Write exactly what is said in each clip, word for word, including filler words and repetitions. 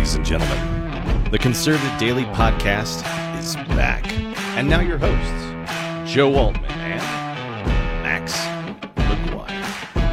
ladies and gentlemen. The Conservative Daily Podcast is back. And now your hosts, Joe Altman and Max McGuire.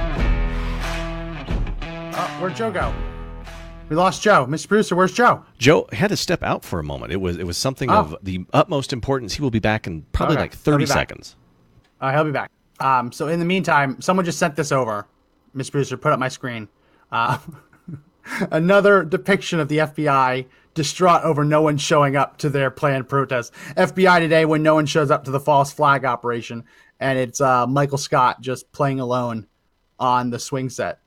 Uh, where'd Joe go? We lost Joe. Mister Producer, where's Joe? Joe had to step out for a moment. It was it was something oh. of the utmost importance. He will be back in probably okay. like thirty seconds. Uh, he'll be back. Um, so in the meantime, someone just sent this over. Mister Producer, put up my screen. Uh, another depiction of the F B I distraught over no one showing up to their planned protest. F B I today when no one shows up to the false flag operation. And it's uh, Michael Scott just playing alone on the swing set.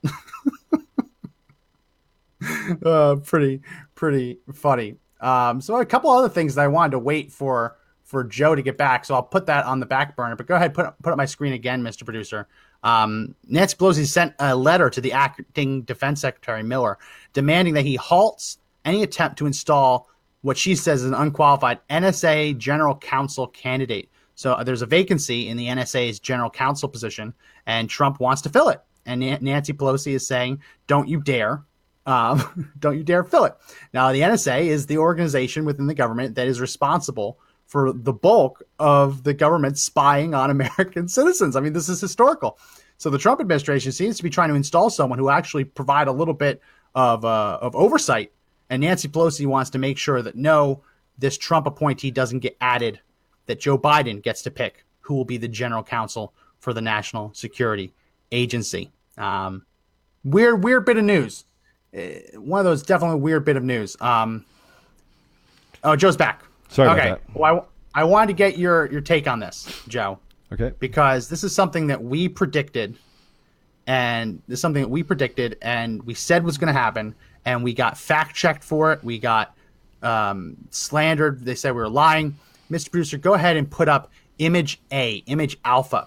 uh, pretty, pretty funny. Um, so a couple other things that I wanted to wait for for Joe to get back. So I'll put that on the back burner. But go ahead, put, put up my screen again, Mister Producer. Um, Nancy Pelosi sent a letter to the acting Defense Secretary Miller demanding that he halts any attempt to install what she says is an unqualified N S A General Counsel candidate. So uh, there's a vacancy in the N S A's General Counsel position, and Trump wants to fill it. And N- Nancy Pelosi is saying, don't you dare. Um, don't you dare fill it. Now, the N S A is the organization within the government that is responsible for the bulk of the government spying on American citizens. I mean, this is historical. So the Trump administration seems to be trying to install someone who actually provide a little bit of uh, of oversight. And Nancy Pelosi wants to make sure that, no, this Trump appointee doesn't get added, that Joe Biden gets to pick who will be the general counsel for the National Security Agency. Um, weird, weird bit of news. Uh, one of those definitely weird bit of news. Um, oh, Joe's back. Sorry okay. about that. Well, I, I wanted to get your, your take on this, Joe. Okay. Because this is something that we predicted, and this is something that we predicted, and we said was going to happen, and we got fact-checked for it. We got um, slandered. They said we were lying. Mister Producer, go ahead and put up Image A, Image Alpha.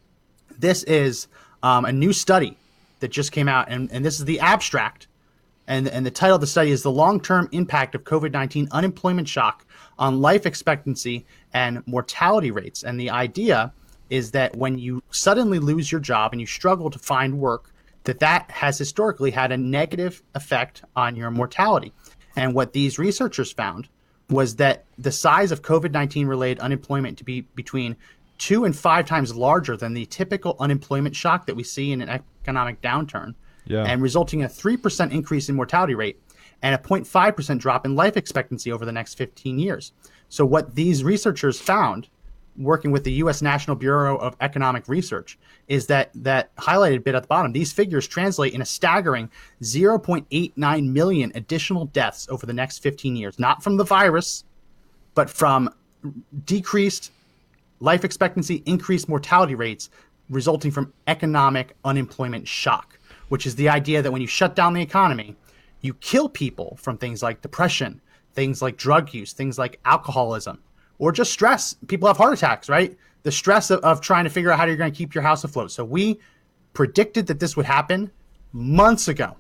This is um, a new study that just came out, and, and this is the abstract. And, and the title of the study is The Long-Term Impact of COVID nineteen Unemployment Shock on Life Expectancy and Mortality Rates. And the idea is that when you suddenly lose your job and you struggle to find work, that that has historically had a negative effect on your mortality. And what these researchers found was that the size of COVID nineteen related unemployment to be between two and five times larger than the typical unemployment shock that we see in an economic downturn. Yeah. And resulting in a three percent increase in mortality rate and a zero point five percent drop in life expectancy over the next fifteen years. So what these researchers found, working with the U S National Bureau of Economic Research, is that that highlighted bit at the bottom. These figures translate in a staggering zero point eight nine million additional deaths over the next fifteen years, not from the virus, but from decreased life expectancy, increased mortality rates resulting from economic unemployment shock, which is the idea that when you shut down the economy, you kill people from things like depression, things like drug use, things like alcoholism, or just stress. People have heart attacks, right? The stress of, of trying to figure out how you're going to keep your house afloat. So we predicted that this would happen months ago.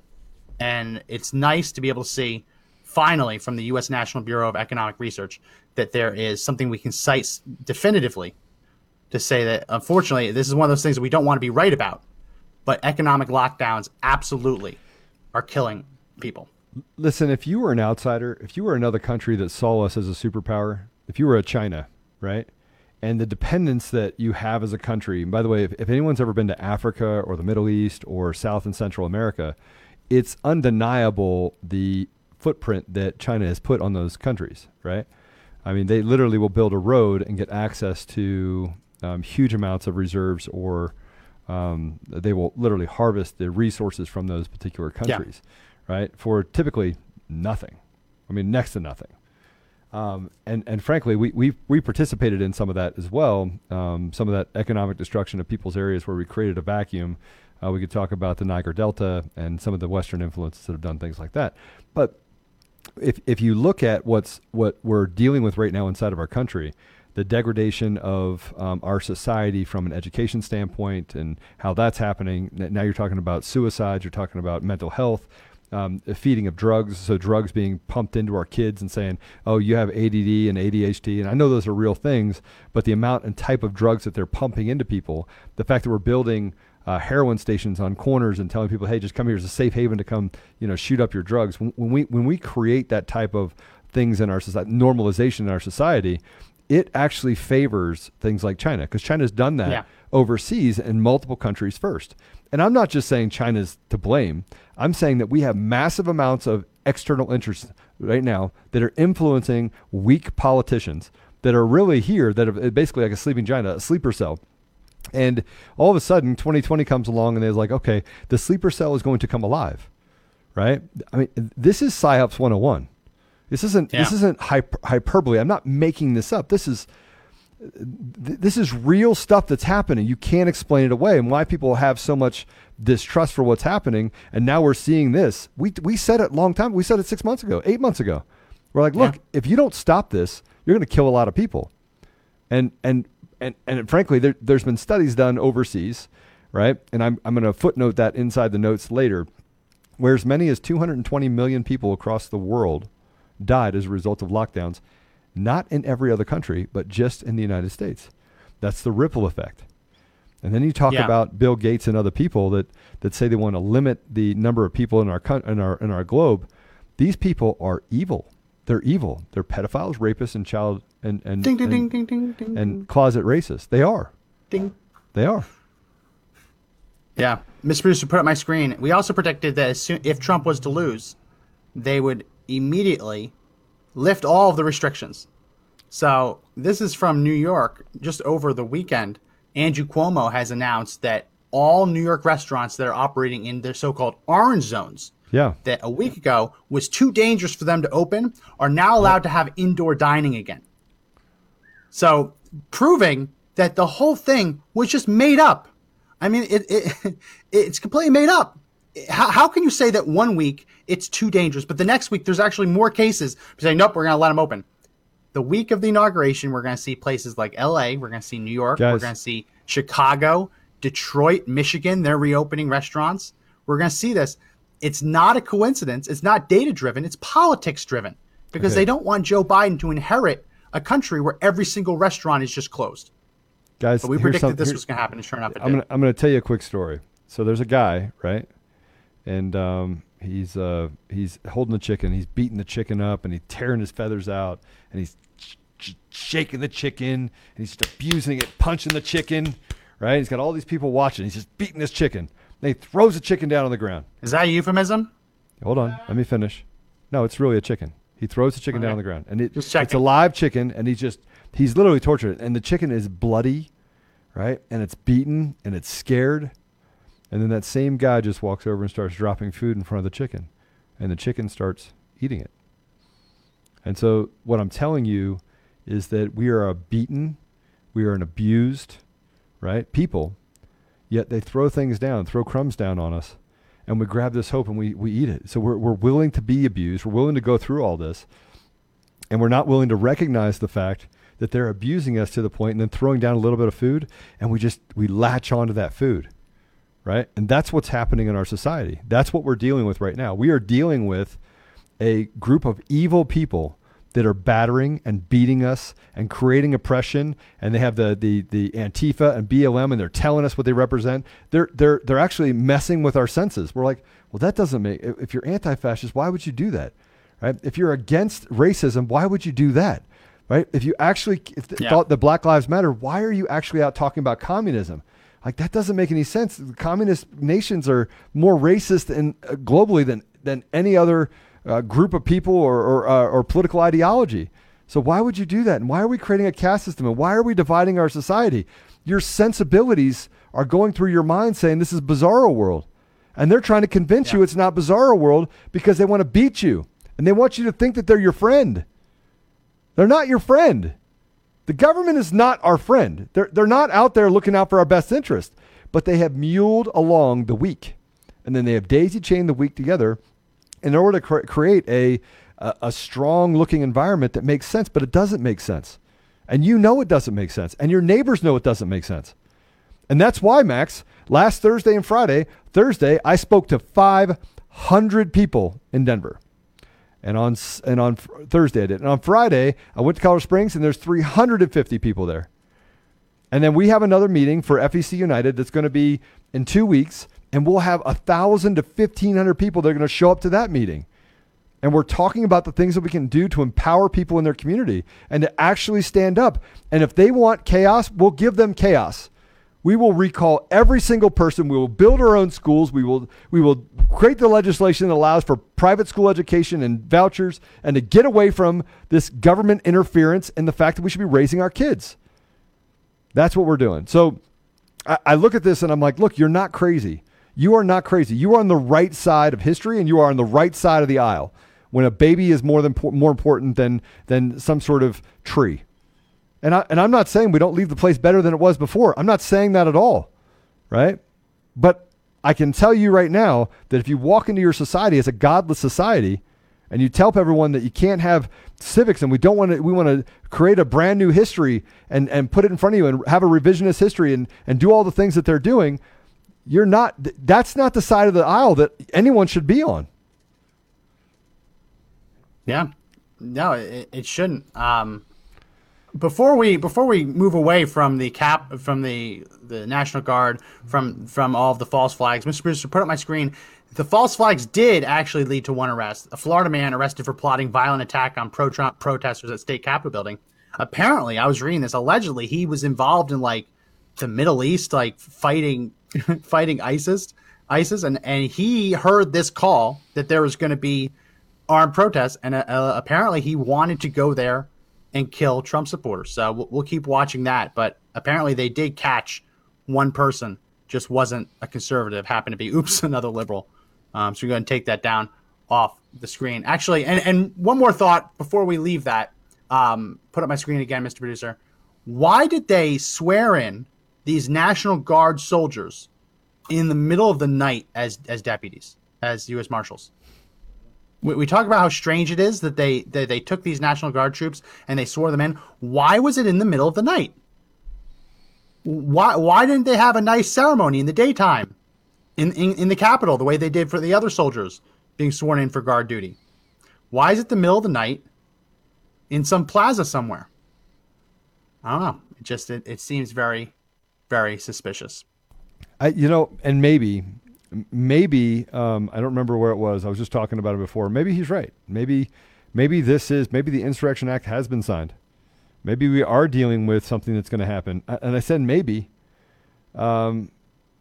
And it's nice to be able to see finally from the U S National Bureau of Economic Research that there is something we can cite definitively to say that, unfortunately, this is one of those things that we don't want to be right about. But economic lockdowns absolutely are killing people. Listen, if you were an outsider, if you were another country that saw us as a superpower, if you were a China, right, and the dependence that you have as a country, and by the way, if, if anyone's ever been to Africa or the Middle East or South and Central America, it's undeniable the footprint that China has put on those countries, right? I mean, they literally will build a road and get access to um, huge amounts of reserves, or um, they will literally harvest the resources from those particular countries, yeah. right, for typically nothing. I mean, next to nothing. Um, and, and frankly, we, we we participated in some of that as well, um, some of that economic destruction of people's areas where we created a vacuum. Uh, we could talk about the Niger Delta and some of the Western influences that have done things like that. But if if you look at what's what we're dealing with right now inside of our country, the degradation of um, our society from an education standpoint and how that's happening. Now you're talking about suicides, you're talking about mental health, um, the feeding of drugs, so drugs being pumped into our kids and saying, oh, you have A D D and A D H D. And I know those are real things, but the amount and type of drugs that they're pumping into people, the fact that we're building uh, heroin stations on corners and telling people, hey, just come here. It's a safe haven to come, you know, shoot up your drugs. When, when we when we create that type of things in our society, normalization in our society, it actually favors things like China, because China's done that yeah. overseas in multiple countries first. And I'm not just saying China's to blame. I'm saying that we have massive amounts of external interests right now that are influencing weak politicians that are really here, that are basically like a sleeping giant, a sleeper cell. And all of a sudden, twenty twenty comes along and they're like, okay, the sleeper cell is going to come alive, right? I mean, this is PsyOps one oh one. This isn't yeah. this isn't hyper, hyperbole. I'm not making this up. This is this is real stuff that's happening. You can't explain it away. And why people have so much distrust for what's happening. And now we're seeing this. We we said it a long time. We said it six months ago, eight months ago. We're like, look, yeah. if you don't stop this, you're going to kill a lot of people. And and and and frankly, there, there's been studies done overseas, right? And I'm I'm going to footnote that inside the notes later, where as many as two hundred twenty million people across the world died as a result of lockdowns, not in every other country, but just in the United States. That's the ripple effect. And then you talk yeah. about Bill Gates and other people that, that say they want to limit the number of people in our in our in our globe. These people are evil. They're evil. They're pedophiles, rapists, and child and and ding, ding, and, ding, ding, ding, and closet racists. They are. Ding. They are. Yeah, Mister Producer put up my screen. We also predicted that as soon, if Trump was to lose, they would immediately lift all of the restrictions. So this is from New York. Just over the weekend, Andrew Cuomo has announced that all New York restaurants that are operating in their so-called orange zones, yeah, that a week ago was too dangerous for them to open, are now allowed to have indoor dining again. So proving that the whole thing was just made up. I mean, it, it it's completely made up. How, how can you say that one week it's too dangerous, but the next week there's actually more cases? You're saying, nope, we're going to let them open. The week of the inauguration, we're going to see places like L A, we're going to see New York, Guys. We're going to see Chicago, Detroit, Michigan, they're reopening restaurants. We're going to see this. It's not a coincidence. It's not data-driven. It's politics-driven, because okay. they don't want Joe Biden to inherit a country where every single restaurant is just closed. Guys, but we predicted some, this was going to happen, and sure enough, it I'm did. Gonna, I'm going to tell you a quick story. So there's a guy, right? And um, he's uh, he's holding the chicken. He's beating the chicken up, and he's tearing his feathers out, and he's ch- ch- shaking the chicken, and he's just abusing it, punching the chicken, right? He's got all these people watching. He's just beating this chicken. And he throws the chicken down on the ground. Is that a euphemism? Hold on. Let me finish. No, it's really a chicken. He throws the chicken okay. down on the ground. And it, it's a live chicken, and he's just, he's literally tortured it. And the chicken is bloody, right? And it's beaten, and it's scared. And then that same guy just walks over and starts dropping food in front of the chicken. And the chicken starts eating it. And so what I'm telling you is that we are a beaten, we are an abused, right, people, yet they throw things down, throw crumbs down on us, and we grab this hope and we, we eat it. So we're we're willing to be abused. We're willing to go through all this. And we're not willing to recognize the fact that they're abusing us to the point and then throwing down a little bit of food, and we just, we latch onto that food, right? And that's what's happening in our society. That's what we're dealing with right now. We are dealing with a group of evil people that are battering and beating us and creating oppression, and they have the the the Antifa and B L M, and they're telling us what they represent. They're they're they're actually messing with our senses. We're like, well, that doesn't make. If you're anti-fascist, why would you do that, right? If you're against racism, why would you do that, right? If you actually if th- yeah. thought that Black Lives Matter, why are you actually out talking about communism? Like, that doesn't make any sense. The communist nations are more racist and uh, globally than than any other Uh, group of people or or, uh, or political ideology. So why would you do that? And why are we creating a caste system? And why are we dividing our society? Your sensibilities are going through your mind saying this is bizarro world. And they're trying to convince yeah. you it's not bizarro world because they want to beat you. And they want you to think that they're your friend. They're not your friend. The government is not our friend. They're, they're not out there looking out for our best interest. But they have muled along the weak. And then they have daisy-chained the weak together in order to cre- create a, a a strong-looking environment that makes sense, but it doesn't make sense. And you know it doesn't make sense. And your neighbors know it doesn't make sense. And that's why, Max, last Thursday and Friday, Thursday, I spoke to five hundred people in Denver. And on and on Thursday I did. And on Friday, I went to Colorado Springs, and there's three hundred fifty people there. And then we have another meeting for F E C United that's going to be in two weeks, and we'll have a thousand to fifteen hundred people that are going to show up to that meeting. And we're talking about the things that we can do to empower people in their community and to actually stand up. And if they want chaos, we'll give them chaos. We will recall every single person. We will build our own schools. We will we will create the legislation that allows for private school education and vouchers and to get away from this government interference and the fact that we should be raising our kids. That's what we're doing. So I, I look at this and I'm like, look, you're not crazy. You are not crazy. You are on the right side of history and you are on the right side of the aisle when a baby is more than more important than than some sort of tree. And, I, and I'm not saying we don't leave the place better than it was before. I'm not saying that at all, right? But I can tell you right now that if you walk into your society as a godless society and you tell everyone that you can't have civics and we don't want to, we want to create a brand new history and, and put it in front of you and have a revisionist history and, and do all the things that they're doing, you're not, that's not the side of the aisle that anyone should be on. Yeah, no, it, it shouldn't. Um, Before we before we move away from the cap from the the National Guard from from all of the false flags, Mister Producer, put up my screen. The false flags did actually lead to one arrest. A Florida man arrested for plotting violent attack on pro-Trump protesters at State Capitol building. Apparently, I was reading this. Allegedly, he was involved in like the Middle East, like fighting fighting ISIS, ISIS, and and he heard this call that there was going to be armed protests, and uh, apparently he wanted to go there and kill Trump supporters. So we'll, we'll keep watching that. But apparently they did catch one person, just wasn't a conservative, happened to be, oops, another liberal. Um, so we're going to take that down off the screen. Actually, and, and one more thought before we leave that, um, put up my screen again, Mister Producer. Why did they swear in these National Guard soldiers in the middle of the night as, as deputies, as U S Marshals? We, we talk about how strange it is that they, that they took these National Guard troops and they swore them in. Why was it in the middle of the night? Why why didn't they have a nice ceremony in the daytime in, in, in the Capitol the way they did for the other soldiers being sworn in for guard duty? Why is it the middle of the night in some plaza somewhere? I don't know. It just it, it seems very, very suspicious. I you know, and maybe maybe um, I don't remember where it was. I was just talking about it before. Maybe he's right. Maybe maybe this is maybe the Insurrection Act has been signed. Maybe we are dealing with something that's going to happen. And I said maybe, um,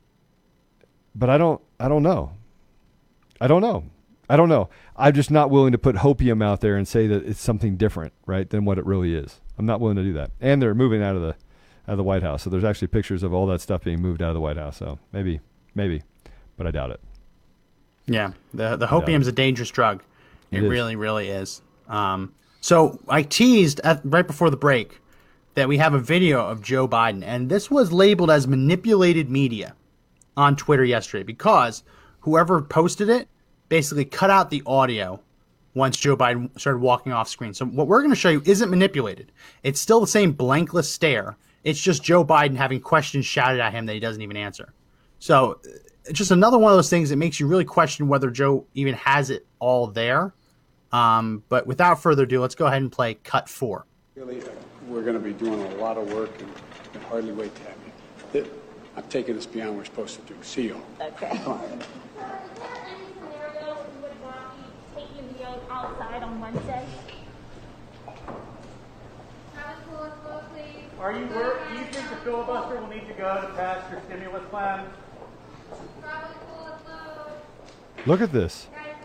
but I don't. I don't know. I don't know. I don't know. I'm just not willing to put hopium out there and say that it's something different, right, than what it really is. I'm not willing to do that. And they're moving out of the out of the White House, so there's actually pictures of all that stuff being moved out of the White House. So maybe, maybe, but I doubt it. Yeah, the the hopium's a dangerous drug. It, it really, really is. Um, So I teased at, right before the break that we have a video of Joe Biden, and this was labeled as manipulated media on Twitter yesterday because whoever posted it basically cut out the audio once Joe Biden started walking off screen. So what we're going to show you isn't manipulated. It's still the same blankless stare. It's just Joe Biden having questions shouted at him that he doesn't even answer. So it's just another one of those things that makes you really question whether Joe even has it all there. Um, but without further ado, let's go ahead and play cut four. Really, uh, we're going to be doing a lot of work and can hardly wait to have you. Th- I'm taking this beyond what we're supposed to do. See you. Okay. Come on. Any scenario you would want me taking the oath outside on Wednesday? Are you work? Do you think the filibuster will need to go to pass your stimulus plan? Look at this.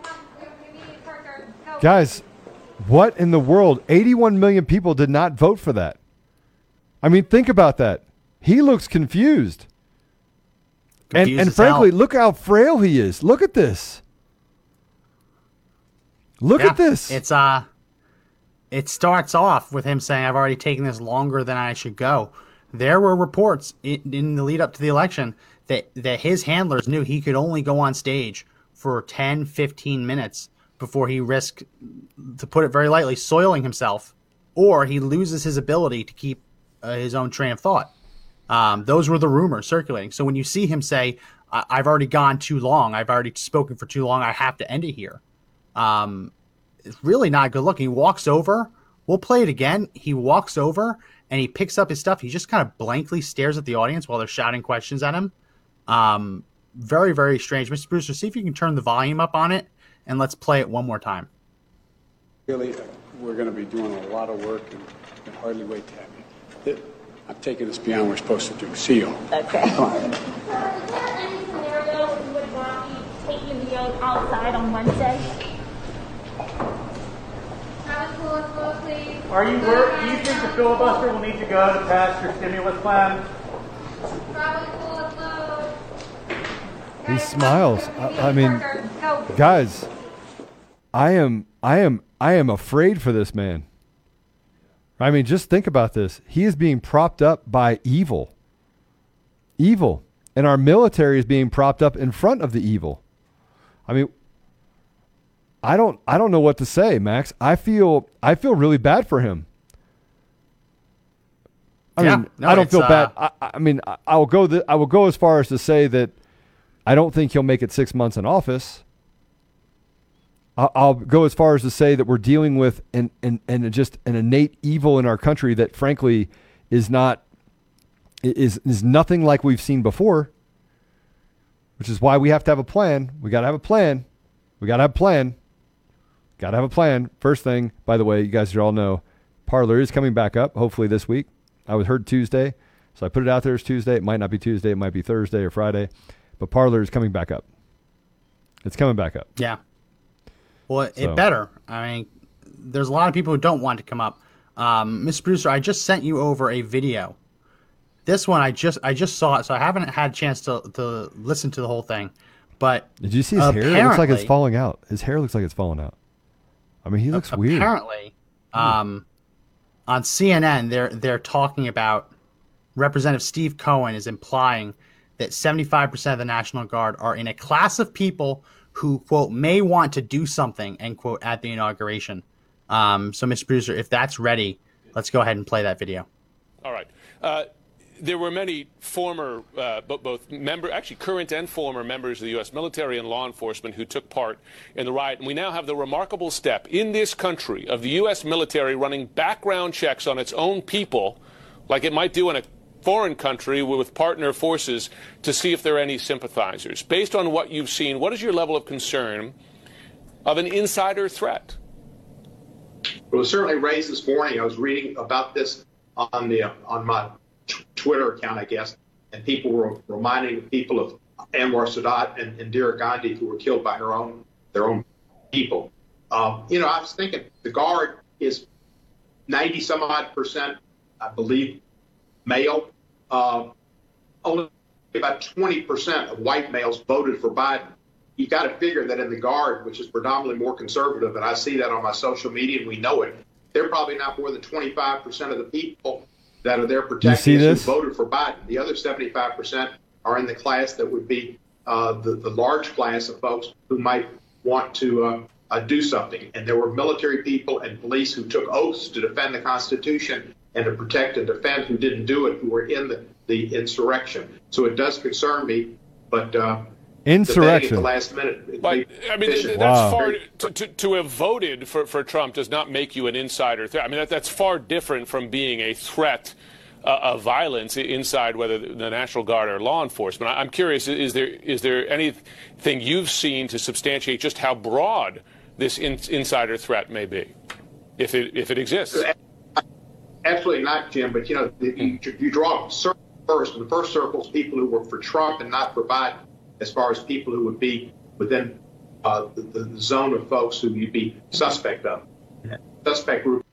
Guys, what in the world? eighty-one million people did not vote for that. I mean, think about that. He looks confused. confused and and frankly, hell. Look how frail he is. Look at this. Look yeah, at this. It's uh it starts off with him saying, I've already taken this longer than I should go. There were reports in, in the lead up to the election that, that his handlers knew he could only go on stage for ten, fifteen minutes before he risked, to put it very lightly, soiling himself, or he loses his ability to keep uh, his own train of thought. Um, those were the rumors circulating. So when you see him say, I- I've already gone too long, I've already spoken for too long, I have to end it here. Um, it's really not good looking. He walks over. We'll play it again. He walks over and he picks up his stuff. He just kind of blankly stares at the audience while they're shouting questions at him. Um, very, very strange. Mister Brewster, see if you can turn the volume up on it, and let's play it one more time. Really, uh, we're going to be doing a lot of work and can hardly wait to have you. It, I'm taking this beyond what we're supposed to do. See you. Okay. Is there any scenario you would want me taking the oath outside on Wednesday? Are you worried? Do you think the filibuster will need to go to pass your stimulus plan? He smiles. I, I mean, guys, I am, I am, I am afraid for this man. I mean, just think about this. He is being propped up by evil. Evil. And our military is being propped up in front of the evil. I mean, I don't I don't know what to say, Max. I feel I feel really bad for him. I yeah, mean, no, I don't feel uh, bad. I, I mean, I, I will go the, I will go as far as to say that I don't think he'll make it six months in office. I'll, I'll go as far as to say that we're dealing with an, an, an just an innate evil in our country that, frankly, is not is is nothing like we've seen before. Which is why we have to have a plan. We got to have a plan. We got to have a plan. Got to have a plan. First thing, by the way, you guys should all know, Parler is coming back up, hopefully this week. I was heard Tuesday, so I put it out there as Tuesday. It might not be Tuesday. It might be Thursday or Friday. But Parler is coming back up. It's coming back up. Yeah. Well, So. it better. I mean, there's a lot of people who don't want to come up. Um, Mister Brewster, I just sent you over a video. This one, I just I just saw it, so I haven't had a chance to, to listen to the whole thing. But Did you see his hair? It looks like it's falling out. His hair looks like it's falling out. I mean, he looks weird. Apparently, um, on C N N, they're they're talking about Representative Steve Cohen is implying that seventy-five percent of the National Guard are in a class of people who, quote, may want to do something, end quote, at the inauguration. Um, so, Mister Brewster, if that's ready, let's go ahead and play that video. All right. Uh, there were many former, uh, both member, actually current and former members of the U S military and law enforcement who took part in the riot. And we now have the remarkable step in this country of the U S military running background checks on its own people, like it might do in a foreign country with partner forces, to see if there are any sympathizers. Based on what you've seen, what is your level of concern of an insider threat? It was certainly raised this morning. I was reading about this on the on my t- Twitter account, I guess, and people were reminding people of Anwar Sadat and Indira Gandhi, who were killed by her own their own people. Um, you know, I was thinking the Guard is ninety some odd percent, I believe, male. Uh, only about twenty percent of white males voted for Biden. You got to figure that in the Guard, which is predominantly more conservative, and I see that on my social media, and we know it, they're probably not more than twenty-five percent of the people that are there protecting us who voted for Biden. The other seventy-five percent are in the class that would be uh, the, the large class of folks who might want to uh, uh, do something. And there were military people and police who took oaths to defend the Constitution and to protect and defend who didn't do it, who were in the, the insurrection. So it does concern me, but uh, insurrection at the last minute. But, I mean, that's wow. far to, to, to have voted for, for Trump does not make you an insider threat. I mean, that, that's far different from being a threat uh, of violence inside whether the National Guard or law enforcement. I, I'm curious, is there is there anything you've seen to substantiate just how broad this in, insider threat may be, if it if it exists? Absolutely not, Jim. But, you know, you, you draw a circle first. And the first circle is people who were for Trump and not for Biden, as far as people who would be within uh, the, the zone of folks who you'd be suspect of. Suspect group.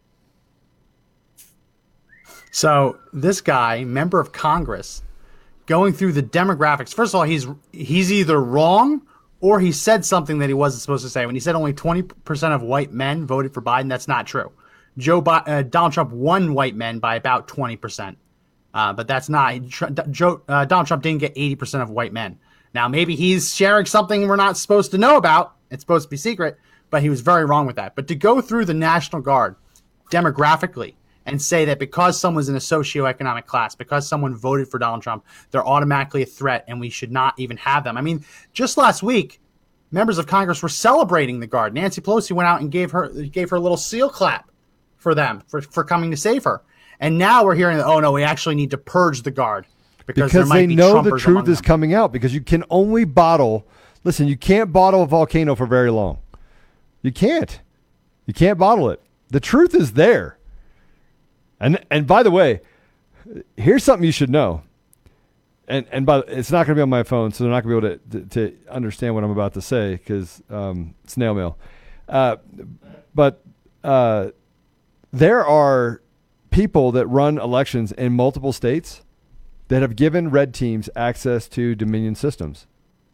So this guy, member of Congress, going through the demographics. First of all, he's he's either wrong or he said something that he wasn't supposed to say. When he said only twenty percent of white men voted for Biden, that's not true. Joe Bi- uh, Donald Trump won white men by about twenty percent. Uh, but that's not – Joe, uh, Donald Trump didn't get eighty percent of white men. Now, maybe he's sharing something we're not supposed to know about. It's supposed to be secret, but he was very wrong with that. But to go through the National Guard demographically and say that because someone's in a socioeconomic class, because someone voted for Donald Trump, they're automatically a threat and we should not even have them. I mean, just last week, members of Congress were celebrating the Guard. Nancy Pelosi went out and gave her gave her a little seal clap for them, for, for coming to save her. And now we're hearing that, oh, no, we actually need to purge the Guard. because, because there might they be know the Trumpers truth among is them. coming out, because you can only bottle. Listen, you can't bottle a volcano for very long. You can't. You can't bottle it. The truth is there. And and by the way, here's something you should know. And and by it's not going to be on my phone, so they're not going to be able to, to to understand what I'm about to say because um, snail mail. Uh, but uh, there are people that run elections in multiple states that have given red teams access to Dominion systems.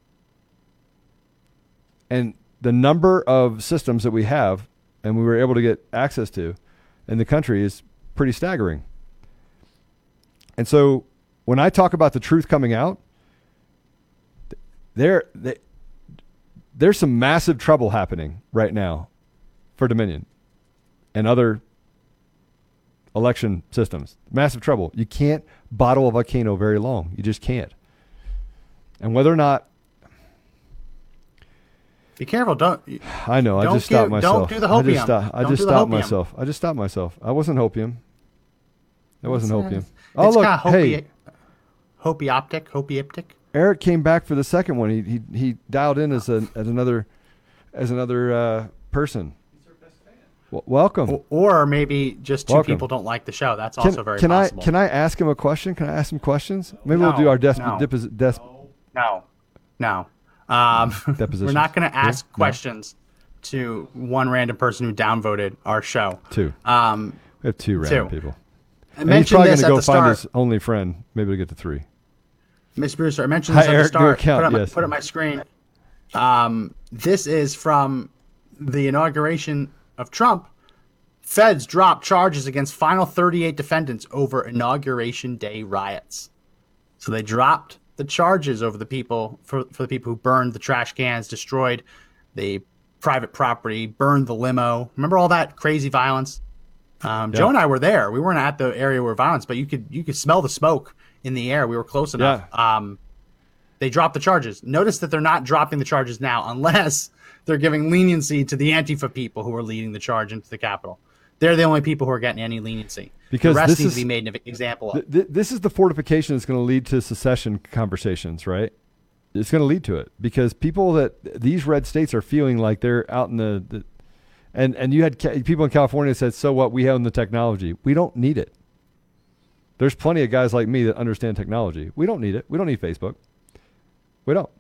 And the number of systems that we have and we were able to get access to in the country is pretty staggering. And so when I talk about the truth coming out, there, there, there's some massive trouble happening right now for Dominion and other election systems. Massive trouble. You can't bottle a volcano very long. You just can't. And whether or not, be careful. Don't. I know. Don't I just stopped give, myself. Don't do the hopium. I just, stop, I don't just do the stopped hopium. myself. I just stopped myself. I wasn't hopium. It wasn't It's, uh, hopium. It's Oh, look. kind of Hey, hopi, hopioptic, hopioptic. Eric came back for the second one. He he he dialed in as a as another as another uh, person. He's our best fan. W- welcome. Or, or maybe just two Welcome. people don't like the show. That's Can, also very can possible. I can I ask him a question? Can I ask him questions? Maybe No, we'll do our des- no. depos- des- No, no. Um, Depositions. we're not going to ask Yeah? No. questions to one random person who downvoted our show. Two. Um, We have two random two. people. I And he's mentioned probably this going to at go the find start. his only friend. Maybe we'll get to three. Miss Brewster, I mentioned Hi, this at Eric, the start. your account, put, up my, yes. put up my screen. Um, this is from the inauguration of Trump. Feds dropped charges against final thirty-eight defendants over Inauguration Day riots. So they dropped the charges over the people for, for the people who burned the trash cans, destroyed the private property, burned the limo. Remember all that crazy violence? Um, Yeah. Joe and I were there. We weren't at the area where violence, but you could you could smell the smoke in the air. We were close enough. Um, they dropped the charges. Notice that they're not dropping the charges now unless they're giving leniency to the Antifa people who are leading the charge into the Capitol. They're the only people who are getting any leniency. Because the rest this needs is- to be made an example of. Th- th- this is the fortification that's going to lead to secession conversations, right? It's going to lead to it because people that these red states are feeling like they're out in the, the and and you had ca- people in California that said, "So what? We own the technology. We don't need it." There's plenty of guys like me that understand technology. We don't need it. We don't need Facebook. We don't.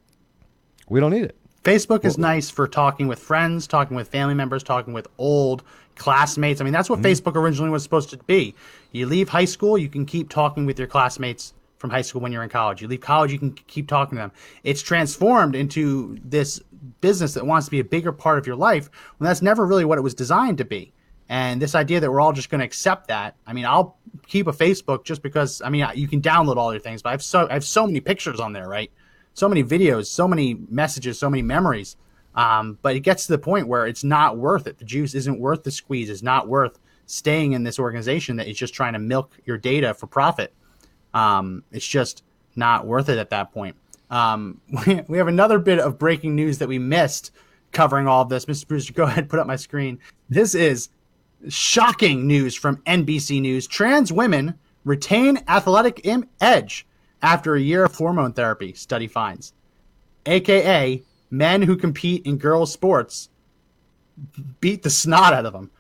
We don't need it. Facebook is nice for talking with friends, talking with family members, talking with old classmates. I mean, that's what Mm-hmm. Facebook originally was supposed to be. You leave high school, you can keep talking with your classmates from high school when you're in college. You leave college, you can keep talking to them. It's transformed into this business that wants to be a bigger part of your life when that's never really what it was designed to be. And this idea that we're all just going to accept that. I mean, I'll keep a Facebook just because, I mean, you can download all your things, but I have so, I have so many pictures on there, right? So many videos, so many messages, so many memories. Um, but it gets to the point where it's not worth it. The juice isn't worth the squeeze. It's not worth staying in this organization that is just trying to milk your data for profit. Um, it's just not worth it at that point. Um, we, we have another bit of breaking news that we missed covering all of this. Mister Brewster, go ahead, put up my screen. This is shocking news from N B C News. Trans women retain athletic im- edge after a year of hormone therapy, study finds. A K A men who compete in girls' sports beat the snot out of them.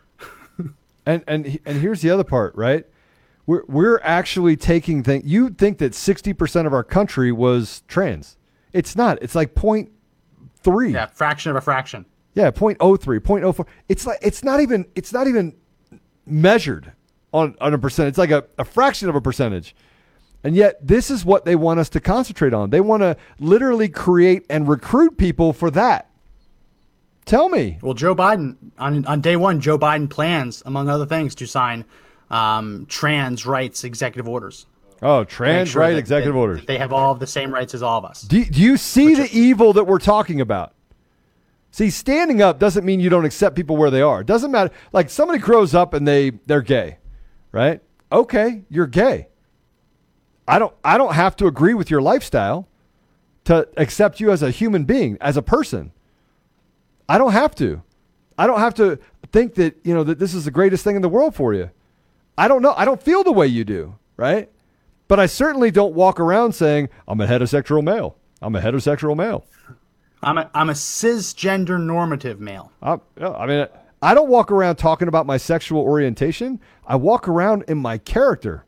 And and and here's the other part, right? We're we're actually taking things. You'd think that sixty percent of our country was trans. It's not. It's like point three. Yeah, fraction of a fraction. Yeah, point oh three, point oh four. It's like it's not even it's not even measured on, on a percent. It's like a, a fraction of a percentage. And yet this is what they want us to concentrate on. They want to literally create and recruit people for that. Tell me. Well, Joe Biden, on, on day one, Joe Biden plans, among other things, to sign um, trans rights executive orders. Oh, Make trans sure right that- executive that- orders. that they have all of the same rights as all of us. Do, do you see the evil that we're talking about? See, standing up doesn't mean you don't accept people where they are. It doesn't matter. Like somebody grows up and they they're gay, right? Okay, you're gay. I don't I don't have to agree with your lifestyle to accept you as a human being, as a person. I don't have to. I don't have to think that, you know, that this is the greatest thing in the world for you. I don't know. I don't feel the way you do, right? But I certainly don't walk around saying, I'm a heterosexual male. I'm a heterosexual male. I'm a, I'm a cisgender normative male. I, I mean, I don't walk around talking about my sexual orientation. I walk around in my character.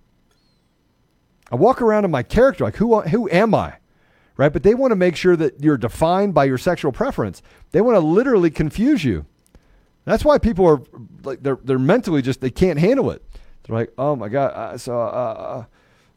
I walk around in my character. Like, who, who am I? Right? But they want to make sure that you're defined by your sexual preference. They want to literally confuse you. That's why people are like, they're, they're mentally just, they can't handle it. They're like, oh my God. Uh, so, uh,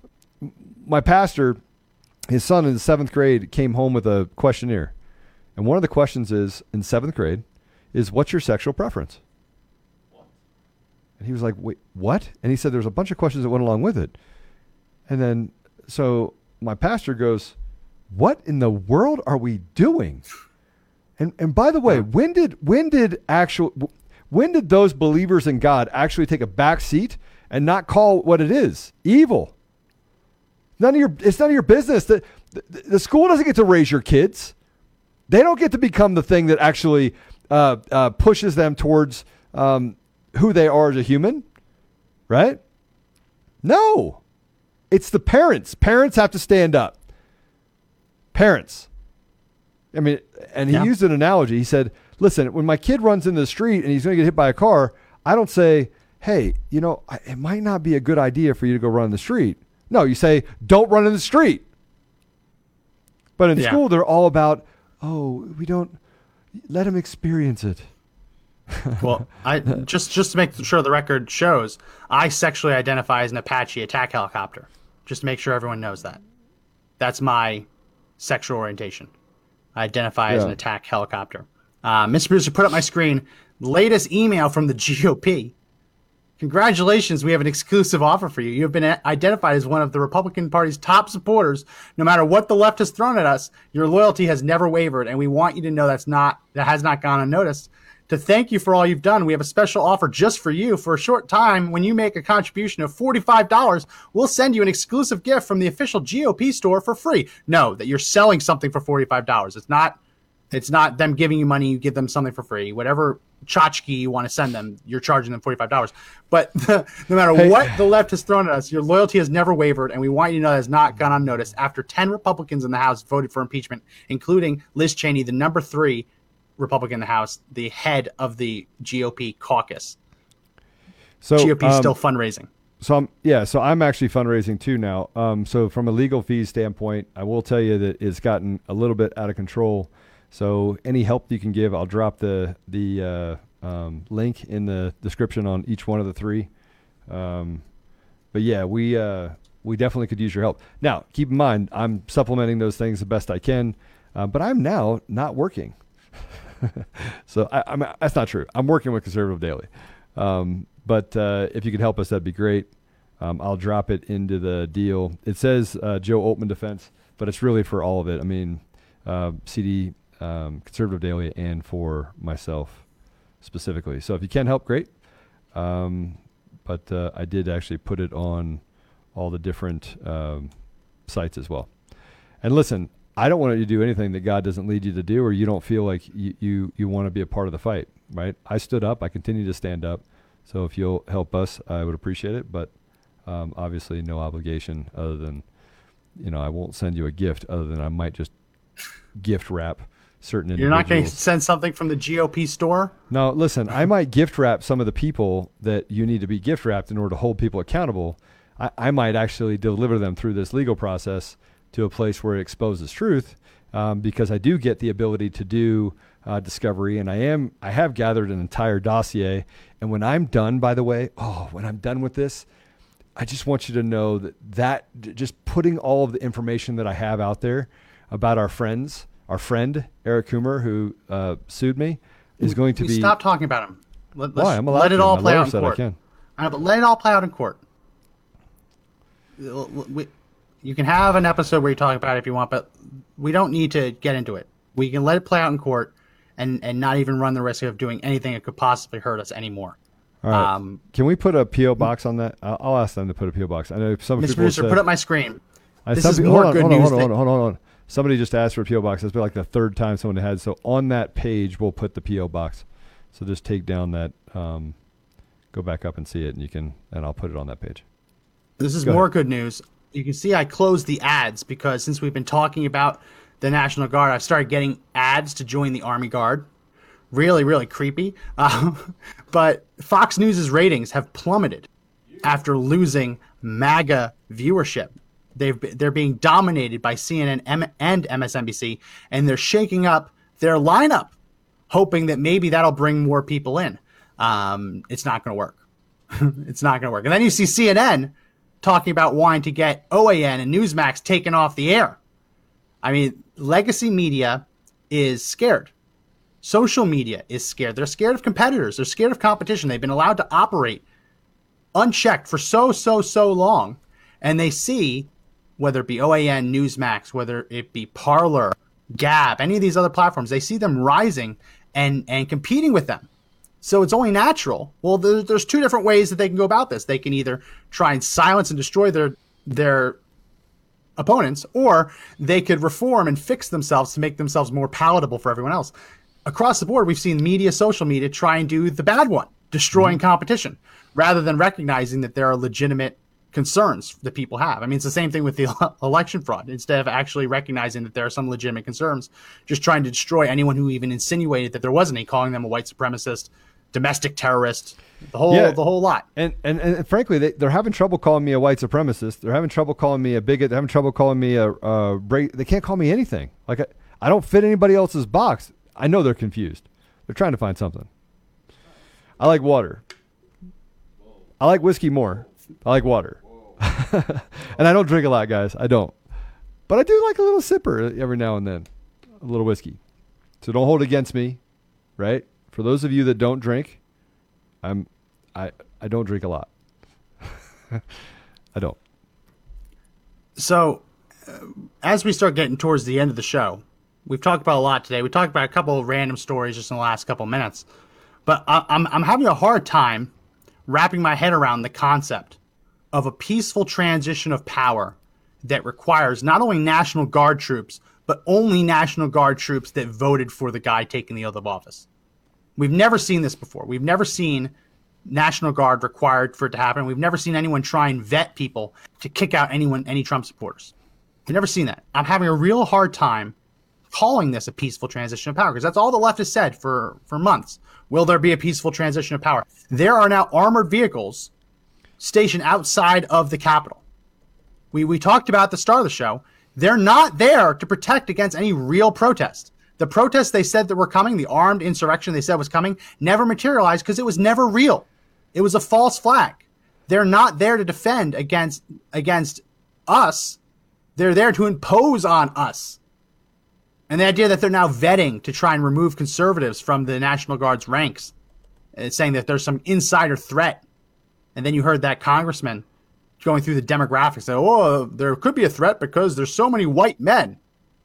my pastor, his son in the seventh grade came home with a questionnaire. And one of the questions is, in seventh grade, is what's your sexual preference? What? And he was like, wait, what? And he said there's a bunch of questions that went along with it. And then, so my pastor goes, what in the world are we doing? And and by the way, yeah. when did when did actual when did those believers in God actually take a back seat and not call what it is? Evil. None of your it's none of your business. The, the, the school doesn't get to raise your kids. They don't get to become the thing that actually uh, uh, pushes them towards um, who they are as a human, right? No. It's the parents. Parents have to stand up. Parents. I mean, and he yeah. used an analogy. He said, listen, when my kid runs into the street and he's going to get hit by a car, I don't say, hey, you know, it might not be a good idea for you to go run in the street. No, you say, don't run in the street. But in yeah. school, they're all about, oh, we don't, let him experience it. Well, I just just to make sure the record shows, I sexually identify as an Apache attack helicopter. Just to make sure everyone knows that. That's my sexual orientation. I identify yeah. as an attack helicopter. Uh, Mister Producer, put up my screen. Latest email from the G O P. Congratulations, we have an exclusive offer for you. You have been a- identified as one of the Republican Party's top supporters. No matter what the left has thrown at us, your loyalty has never wavered, and we want you to know that's not that has not gone unnoticed. To thank you for all you've done, we have a special offer just for you. For a short time, when you make a contribution of forty-five dollars, we'll send you an exclusive gift from the official G O P store for free. No, that you're selling something for forty-five dollars. It's not it's not them giving you money, you give them something for free. Whatever tchotchke you want to send them, you're charging them forty-five dollars. But the, no matter hey. what the left has thrown at us, your loyalty has never wavered, and we want you to know that has not gone unnoticed. After ten Republicans in the House voted for impeachment, including Liz Cheney, the number three Republican in the House, the head of the G O P caucus. So G O P is um, still fundraising. So I'm, yeah, so I'm actually fundraising too now. Um, so from a legal fees standpoint, I will tell you that it's gotten a little bit out of control. So any help you can give, I'll drop the the uh, um, link in the description on each one of the three. Um, but yeah, we uh, we definitely could use your help. Now, keep in mind, I'm supplementing those things the best I can, uh, but I'm now not working. So I, I'm, that's not true. I'm working with Conservative Daily. Um, but uh, if you could help us, that'd be great. Um, I'll drop it into the deal. It says uh, Joe Oltmann Defense, but it's really for all of it. I mean, uh, C D, um, Conservative Daily, and for myself specifically. So if you can help, great. Um, but uh, I did actually put it on all the different um, sites as well. And listen, I don't want you to do anything that God doesn't lead you to do, or you don't feel like you, you, you want to be a part of the fight, right? I stood up. I continue to stand up. So if you'll help us, I would appreciate it. But um, obviously no obligation other than, you know, I won't send you a gift other than I might just gift wrap certain individuals. You're not going to send something from the G O P store? No, listen, I might gift wrap some of the people that you need to be gift wrapped in order to hold people accountable. I, I might actually deliver them through this legal process to a place where it exposes truth, um, because I do get the ability to do uh, discovery, and I am I have gathered an entire dossier. And when I'm done, by the way, oh, when I'm done with this, I just want you to know that that just putting all of the information that I have out there about our friends, our friend Eric Coomer, who uh, sued me, is going to we be. Stop talking about him. Let, Why? I'm allowed let it to. all My play lawyer out in said court. I can. I know, but let it all play out in court. We, You can have an episode where you talk about it if you want, but we don't need to get into it. We can let it play out in court and, and not even run the risk of doing anything that could possibly hurt us anymore. All right. Um, can we put a P O box on that? I'll, I'll ask them to put a P O box. I know some Mister people Producer, said, put up my screen. I, this is people, more hold on, good hold on, news. Hold on, than, hold on, hold on. Somebody just asked for a P O box. That's been like the third time someone had. So on that page, we'll put the P O box. So just take down that, um, go back up and see it, and you can, and I'll put it on that page. This is Go more ahead. good news. you can see I closed the ads because since we've been talking about the National Guard, I've started getting ads to join the Army Guard. Really, really creepy. Uh, but Fox News' ratings have plummeted after losing MAGA viewership. They've, they're being dominated by C N N and M S N B C, and they're shaking up their lineup, hoping that maybe that'll bring more people in. Um, it's not going to work. It's not going to work. And then you see C N N talking about wanting to get O A N and Newsmax taken off the air. I mean, legacy media is scared. Social media is scared. They're scared of competitors. They're scared of competition. They've been allowed to operate unchecked for so, so, so long. And they see, whether it be O A N, Newsmax, whether it be Parler, Gab, any of these other platforms, they see them rising and, and competing with them. So it's only natural. Well, there, there's two different ways that they can go about this. They can either try and silence and destroy their their opponents, or they could reform and fix themselves to make themselves more palatable for everyone else. Across the board, we've seen media, social media, try and do the bad one, destroying mm-hmm. competition, rather than recognizing that there are legitimate concerns that people have. I mean, it's the same thing with the election fraud. Instead of actually recognizing that there are some legitimate concerns, just trying to destroy anyone who even insinuated that there wasn't any, calling them a white supremacist, domestic terrorist, the whole yeah. the whole lot. And and, and frankly, they, they're having trouble calling me a white supremacist. They're having trouble calling me a bigot. They're having trouble calling me a, a break. They can't call me anything. Like I, I don't fit anybody else's box. I know they're confused. They're trying to find something. I like water. I like whiskey more. I like water. And I don't drink a lot, guys. I don't. But I do like a little sipper every now and then. A little whiskey. So don't hold it against me, right? For those of you that don't drink, I'm I I don't drink a lot. I don't. So uh, as we start getting towards the end of the show, we've talked about a lot today. We talked about a couple of random stories just in the last couple of minutes. But I, I'm I'm having a hard time wrapping my head around the concept of a peaceful transition of power that requires not only National Guard troops, but only National Guard troops that voted for the guy taking the oath of office. We've never seen this before. We've never seen National Guard required for it to happen. We've never seen anyone try and vet people to kick out anyone, any Trump supporters. We've never seen that. I'm having a real hard time calling this a peaceful transition of power, because that's all the left has said for, for months. Will there be a peaceful transition of power? There are now armored vehicles stationed outside of the Capitol. We we talked about at the start of the show. They're not there to protect against any real protest. The protests they said that were coming, the armed insurrection they said was coming, never materialized because it was never real. It was a false flag. They're not there to defend against against us. They're there to impose on us. And the idea that they're now vetting to try and remove conservatives from the National Guard's ranks, it's saying that there's some insider threat. And then you heard that congressman going through the demographics, say, oh, there could be a threat because there's so many white men.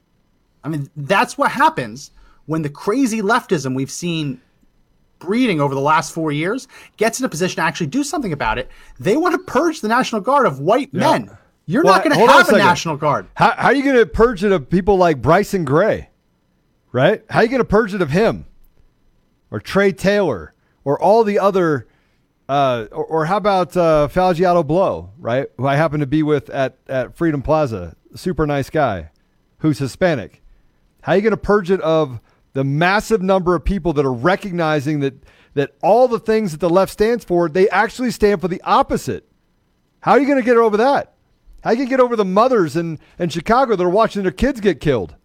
I mean, that's what happens when the crazy leftism we've seen breeding over the last four years gets in a position to actually do something about it. They want to purge the National Guard of white yeah. men. You're well, not going to have a, a National Guard. How, how are you going to purge it of people like Bryson Gray, right? How are you going to purge it of him or Trey Taylor or all the other Uh, or, or how about uh, Falgiato Blow, right? Who I happen to be with at, at Freedom Plaza. Super nice guy who's Hispanic. How are you going to purge it of the massive number of people that are recognizing that, that all the things that the left stands for, they actually stand for the opposite? How are you going to get over that? How are you going to get over the mothers in, in Chicago that are watching their kids get killed?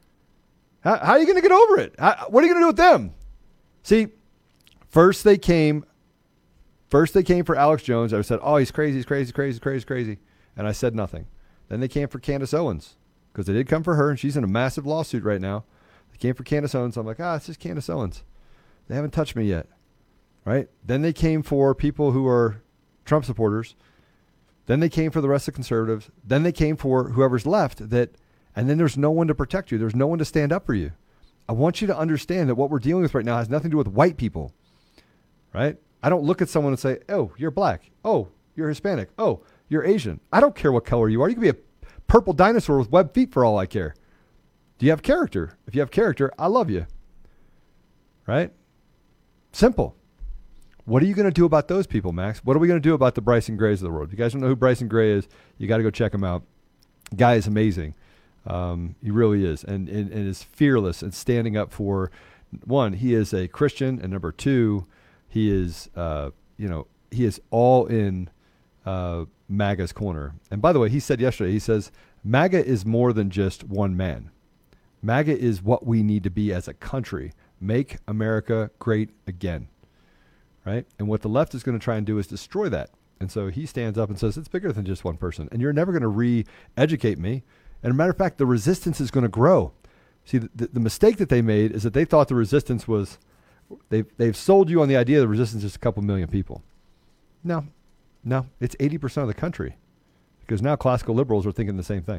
How, how are you going to get over it? How, what are you going to do with them? See, first they came... First, they came for Alex Jones. I said, oh, he's crazy, he's crazy, crazy, crazy, crazy. And I said nothing. Then they came for Candace Owens because they did come for her, and she's in a massive lawsuit right now. They came for Candace Owens. I'm like, ah, it's just Candace Owens. They haven't touched me yet, right? Then they came for people who are Trump supporters. Then they came for the rest of the conservatives. Then they came for whoever's left. That, and then there's no one to protect you. There's no one to stand up for you. I want you to understand that what we're dealing with right now has nothing to do with white people, right? I don't look at someone and say, oh, you're black. Oh, you're Hispanic. Oh, you're Asian. I don't care what color you are. You can be a purple dinosaur with webbed feet for all I care. Do you have character? If you have character, I love you. Right? Simple. What are you going to do about those people, Max? What are we going to do about the Bryson Grays of the world? If you guys don't know who Bryson Gray is, you got to go check him out. Guy is amazing. Um, he really is, and, and, and is fearless and standing up for, one, he is a Christian, and number two, he is, uh, you know, he is all in uh, MAGA's corner. And by the way, he said yesterday, he says, MAGA is more than just one man. MAGA is what we need to be as a country. Make America great again. Right? And what the left is going to try and do is destroy that. And so he stands up and says, it's bigger than just one person. And you're never going to re-educate me. And as a matter of fact, the resistance is going to grow. See, the, the, the mistake that they made is that they thought the resistance was, they've, they've sold you on the idea the resistance is a couple million people. No, no, it's eighty percent of the country. Because now classical liberals are thinking the same thing.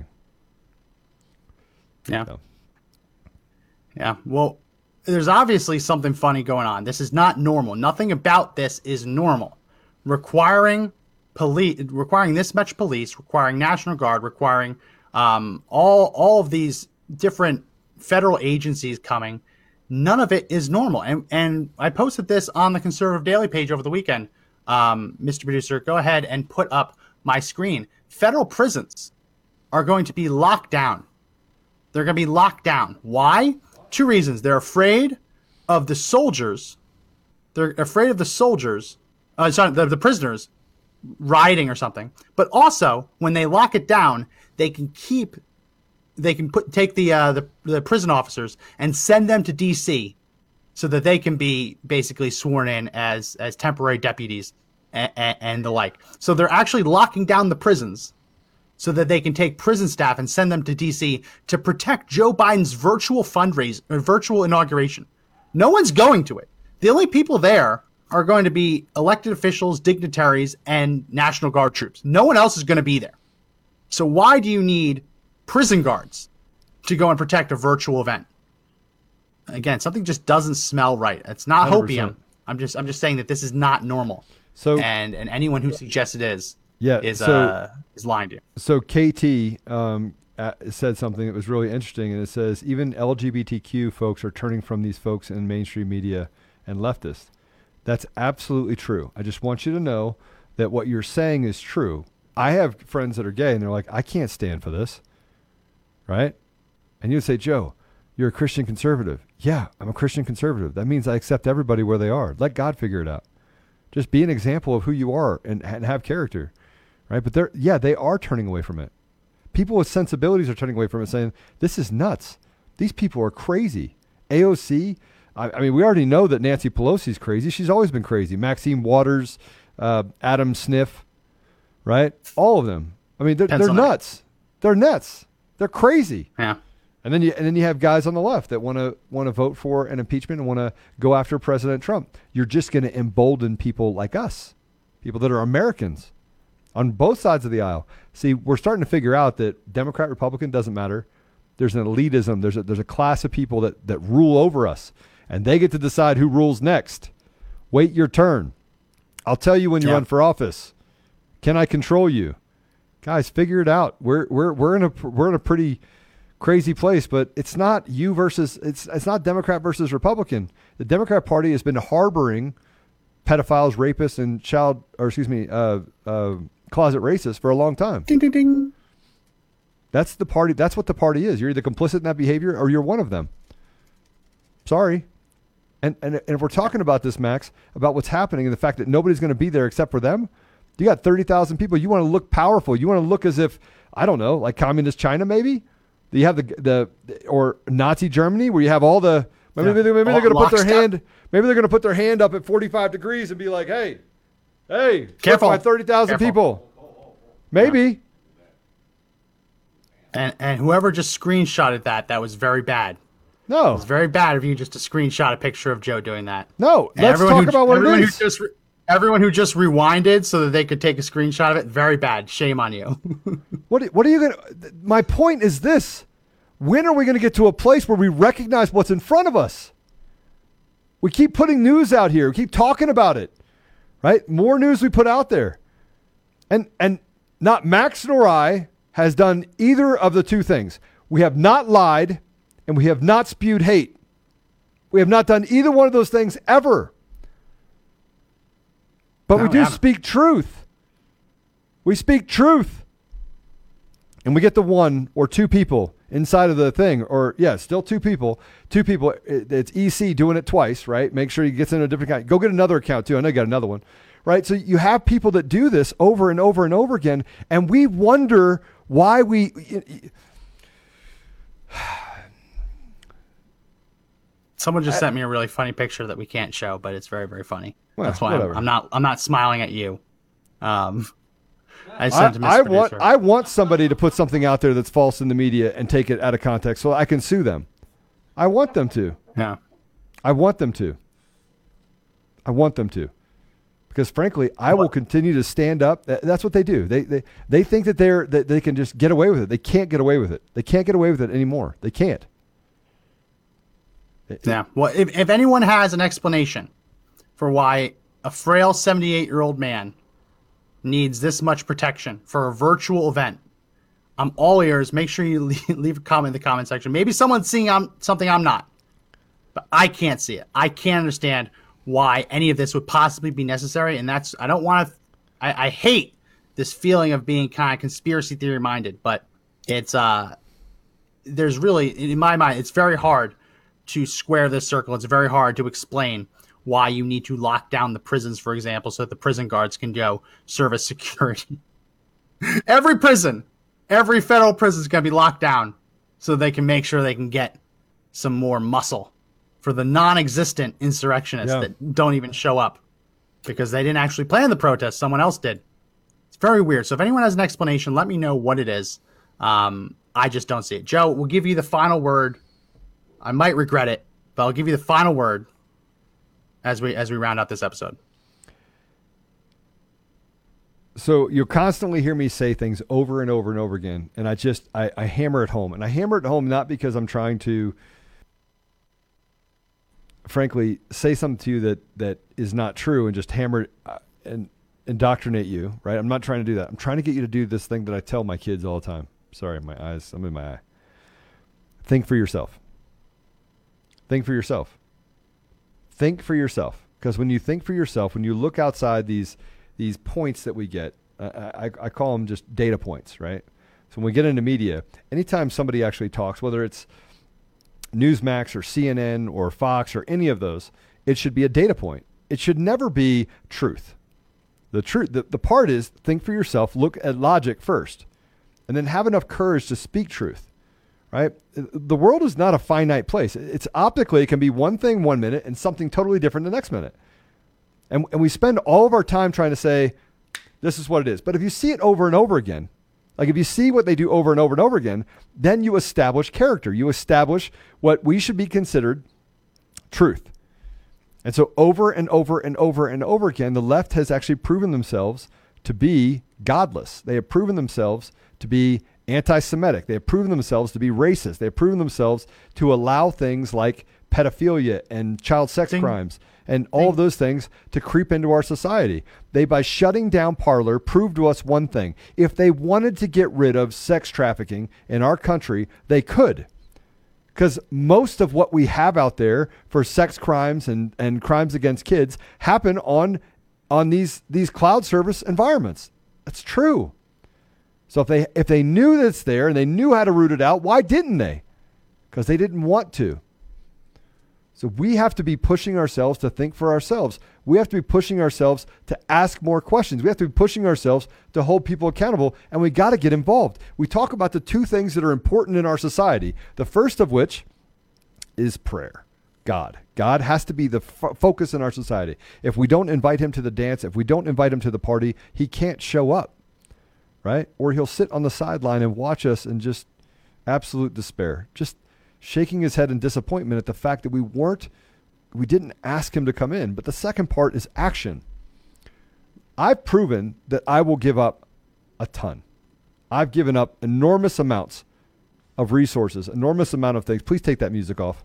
Yeah. So. Yeah. Well, there's obviously something funny going on. This is not normal. Nothing about this is normal. Requiring police, requiring this much police, requiring National Guard, requiring um, all all of these different federal agencies coming. None of it is normal. And and I posted this on the Conservative Daily page over the weekend. Um, Mister Producer, go ahead and put up my screen. Federal prisons are going to be locked down. They're going to be locked down. Why? Two reasons. They're afraid of the soldiers. They're afraid of the soldiers, uh, sorry, the, the prisoners rioting or something. But also, when they lock it down, they can keep, they can put take the uh, the, the prison officers and send them to D C so that they can be basically sworn in as as temporary deputies and, and, and the like. So they're actually locking down the prisons so that they can take prison staff and send them to D C to protect Joe Biden's virtual fundraise or virtual inauguration. No one's going to it. The only people there are going to be elected officials, dignitaries, and National Guard troops. No one else is going to be there. So why do you need prison guards to go and protect a virtual event? Again, something just doesn't smell right. It's not one hundred percent. hopium. I'm just I'm just saying that this is not normal. So and and anyone who suggests it is yeah, is so, uh is lying to you. So K T um, uh, said something that was really interesting, and it says even L G B T Q folks are turning from these folks in mainstream media and leftists. That's absolutely true. I just want you to know that what you're saying is true. I have friends that are gay, and they're like, I can't stand for this, right? And you would say, Joe, you're a Christian conservative. Yeah, I'm a Christian conservative. That means I accept everybody where they are. Let God figure it out. Just be an example of who you are and, and have character, right? But they're, yeah, they are turning away from it. People with sensibilities are turning away from it, saying, this is nuts. These people are crazy. A O C, I, I mean, we already know that Nancy Pelosi's crazy. She's always been crazy. Maxine Waters, uh, Adam Sniff, right? All of them. I mean, they're, they're nuts. They're nuts. They're crazy. Yeah. And then you and then you have guys on the left that want to want to vote for an impeachment and want to go after President Trump. You're just going to embolden people like us, people that are Americans, on both sides of the aisle. See, we're starting to figure out that Democrat, Republican doesn't matter. There's an elitism. There's a, there's a class of people that that rule over us, and they get to decide who rules next. Wait your turn. I'll tell you when you yeah. run for office. Can I control you, guys? Figure it out. We're we're we're in a we're in a pretty crazy place, but it's not you versus it's it's not Democrat versus Republican. The Democrat Party has been harboring pedophiles, rapists, and child or excuse me, uh, uh, closet racists for a long time. Ding ding ding. That's the party. That's what the party is. You're either complicit in that behavior or you're one of them. Sorry. And and, and if we're talking about this, Max, about what's happening and the fact that nobody's going to be there except for them, you got thirty thousand people. You want to look powerful. You want to look as if, I don't know, like communist China maybe? You have the the or Nazi Germany where you have all the maybe, yeah. maybe, maybe they're going to put their step. hand maybe they're going to put their hand up at forty-five degrees and be like, hey, hey, careful, by thirty thousand people, maybe. Yeah. And and whoever just screenshotted that, that was very bad. No, it was very bad of you just to screenshot a picture of Joe doing that. No, and let's talk who, about what everyone it is. Who just, everyone who just rewinded so that they could take a screenshot of it, very bad. Shame on you. What what are you gonna? My point is this: when are we going to get to a place where we recognize what's in front of us? We keep putting news out here. We keep talking about it, right? More news we put out there, and and not Max nor I has done either of the two things. We have not lied, and we have not spewed hate. We have not done either one of those things ever. But No, we do we haven't. speak truth. We speak truth. And we get the one or two people inside of the thing, or yeah, still two people, two people. It, it's E C doing it twice, right? Make sure he gets in a different account. Go get another account too. I know you got another one, right? So you have people that do this over and over and over again, and we wonder why we. Someone just sent me a really funny picture that we can't show, but it's very, very funny. Well, That's why I'm, whatever. I'm not. I'm not smiling at you. Um, I I, sent to Miss I want Producer. I want somebody to put something out there that's false in the media and take it out of context so I can sue them. I want them to. Yeah. I want them to. I want them to. Because frankly, I will continue to stand up. That- That's what they do. They they they think that they're that they can just get away with it. They can't get away with it. They can't get away with it anymore. They can't. Yeah. Well, if, if anyone has an explanation for why a frail seventy-eight-year-old man needs this much protection for a virtual event, I'm all ears. Make sure you leave, leave a comment in the comment section. Maybe someone's seeing I'm, something I'm not, but I can't see it. I can't understand why any of this would possibly be necessary. And that's, I don't want to, I, I hate this feeling of being kind of conspiracy theory minded, but it's, uh, there's really, in my mind, it's very hard to square this circle. It's very hard to explain why you need to lock down the prisons, for example, so that the prison guards can go serve as security. Every prison, every federal prison is going to be locked down so they can make sure they can get some more muscle for the non-existent insurrectionists Yeah. that don't even show up because they didn't actually plan the protest. Someone else did. It's very weird. So if anyone has an explanation, let me know what it is. Um, I just don't see it. Joe, we'll give you the final word. I might regret it, but I'll give you the final word as we as we round out this episode. So you'll constantly hear me say things over and over and over again, and I just I, I hammer it home, and I hammer it home not because I'm trying to, frankly, say something to you that that is not true and just hammer it uh, and indoctrinate you, right? I'm not trying to do that. I'm trying to get you to do this thing that I tell my kids all the time. Sorry, my eyes. I'm in my eye. Think for yourself. Think for yourself. Think for yourself. Because when you think for yourself, when you look outside these these points that we get, uh, I, I call them just data points, right? So when we get into media, anytime somebody actually talks, whether it's Newsmax or C N N or Fox or any of those, it should be a data point. It should never be truth. The truth, the, the part is think for yourself, look at logic first, and then have enough courage to speak truth. Right? The world is not a finite place. It's optically, it can be one thing one minute and something totally different the next minute. And, and we spend all of our time trying to say, this is what it is. But if you see it over and over again, like if you see what they do over and over and over again, then you establish character. You establish what we should be considered truth. And so over and over and over and over again, the left has actually proven themselves to be godless. They have proven themselves to be anti-Semitic. They have proven themselves to be racist. They have proven themselves to allow things like pedophilia and child sex Ding. crimes and all of those things to creep into our society. They, by shutting down Parler, proved to us one thing. If they wanted to get rid of sex trafficking in our country, they could. Because most of what we have out there for sex crimes and, and crimes against kids happen on on these these cloud service environments. That's true. So if they if they knew that it's there and they knew how to root it out, why didn't they? Because they didn't want to. So we have to be pushing ourselves to think for ourselves. We have to be pushing ourselves to ask more questions. We have to be pushing ourselves to hold people accountable, and we got to get involved. We talk about the two things that are important in our society, the first of which is prayer. God. God has to be the f- focus in our society. If we don't invite him to the dance, if we don't invite him to the party, he can't show up. Right? Or he'll sit on the sideline and watch us in just absolute despair, just shaking his head in disappointment at the fact that we weren't, we didn't ask him to come in. But the second part is action. I've proven that I will give up a ton. I've given up enormous amounts of resources, enormous amount of things. Please take that music off.